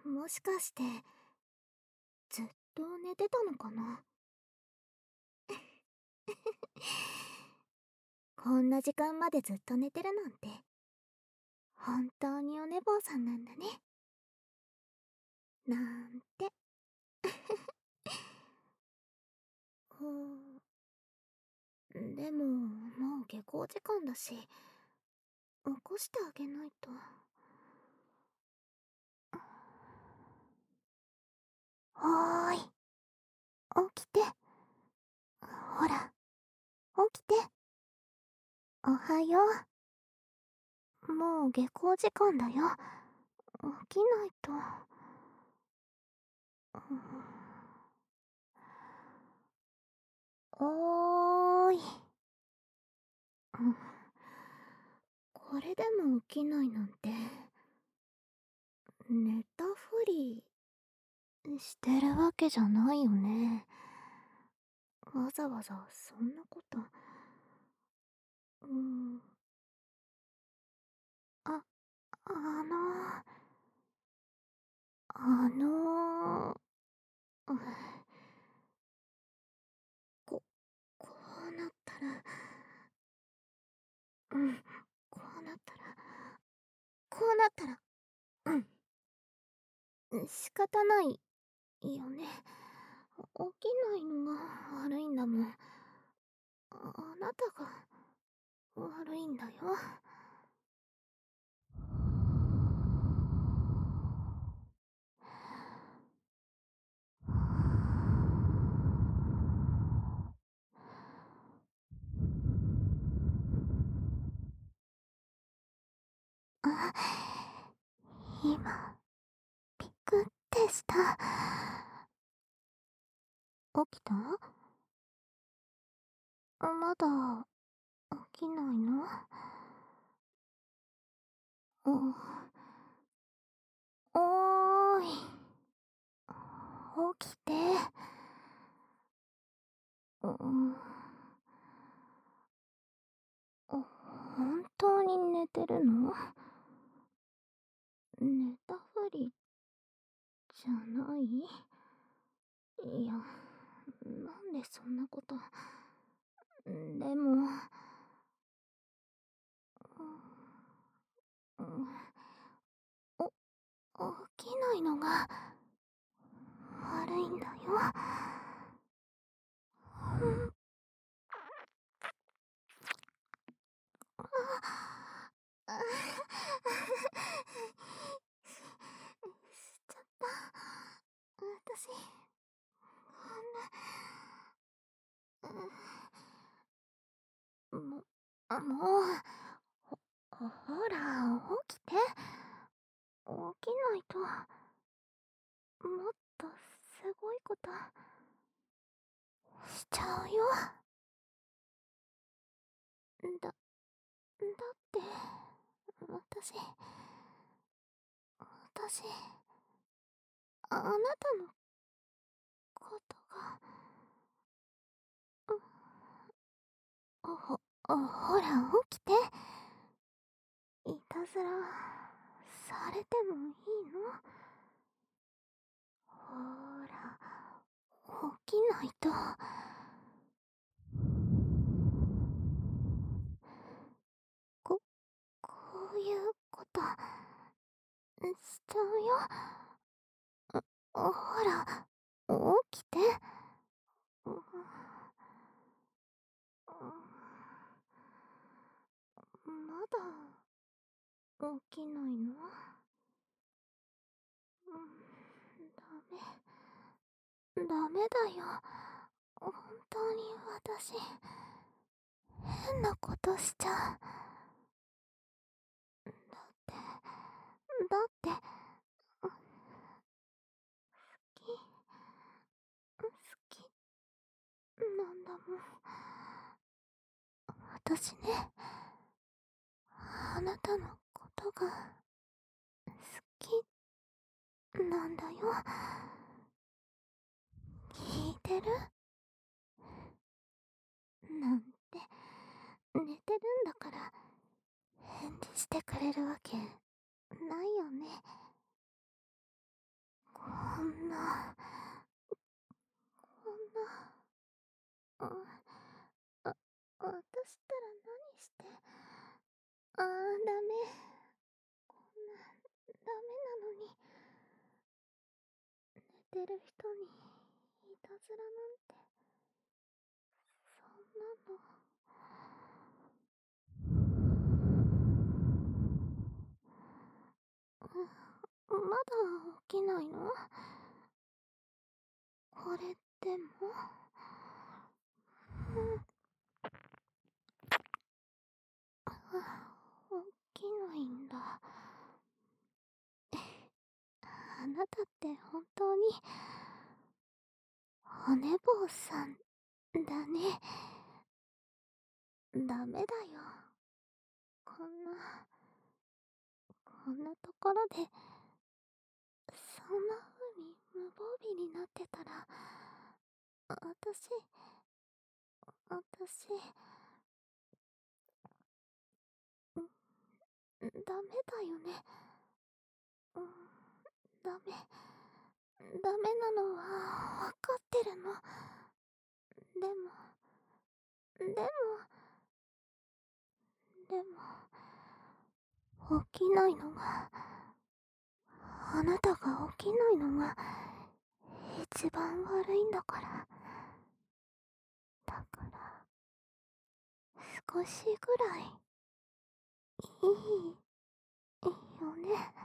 もしかして、ずっと寝てたのかな。こんな時間までずっと寝てるなんて、本当にお寝坊さんなんだね。なんて。でも、もう下校時間だし、起こしてあげないと。おーい、起きて。ほら、起きて。おはよう。もう下校時間だよ。起きないと。おーい。これでも起きないなんて、寝たふりしてるわけじゃないよね。わざわざそんなこと。あ、あのあのうんこ、こうなったら、こうなったら、こうなったら、仕方ないよね。起きないのが悪いんだもん。あなたが悪いんだよ。あ、今、ピクってした。起きた？まだ起きないの？おーい、起きて。うん、本当に寝てるの？寝たふりじゃない？いや、なんでそんなこと。でも、うん、起きないのが悪いんだよ。しちゃった。私、こんな、もう、ほら、起きて。起きないと、もっとすごいことしちゃうよ。だって、私、私、あなたのことが、ほら、起きて。いたずら、されてもいいの？ほら、起きないと。こういうことしちゃうよ。ほら、起きて。うん、まだ起きないの？ダメだよ。本当に私、変なことしちゃう。だって、好きなんだもん。私ね、あなたのことが好きなんだよ。聞いてる？なんて、寝てるんだから返事してくれるわけないよね。 ダメ。こんな、ダメなのに。寝てる人に、いたずらなんて、そんなの。まだ起きないの？これでも？起きないんだ。あなたって本当に、骨坊さんだね。ダメだよ。こんなところで、そんな風に無防備になってたら、私、ダメだよね。うん、ダメ。ダメなのはわかってるの。でも、でも、でも、起きないのが、あなたが起きないのが、一番悪いんだから。だから、少しぐらい、いいよね。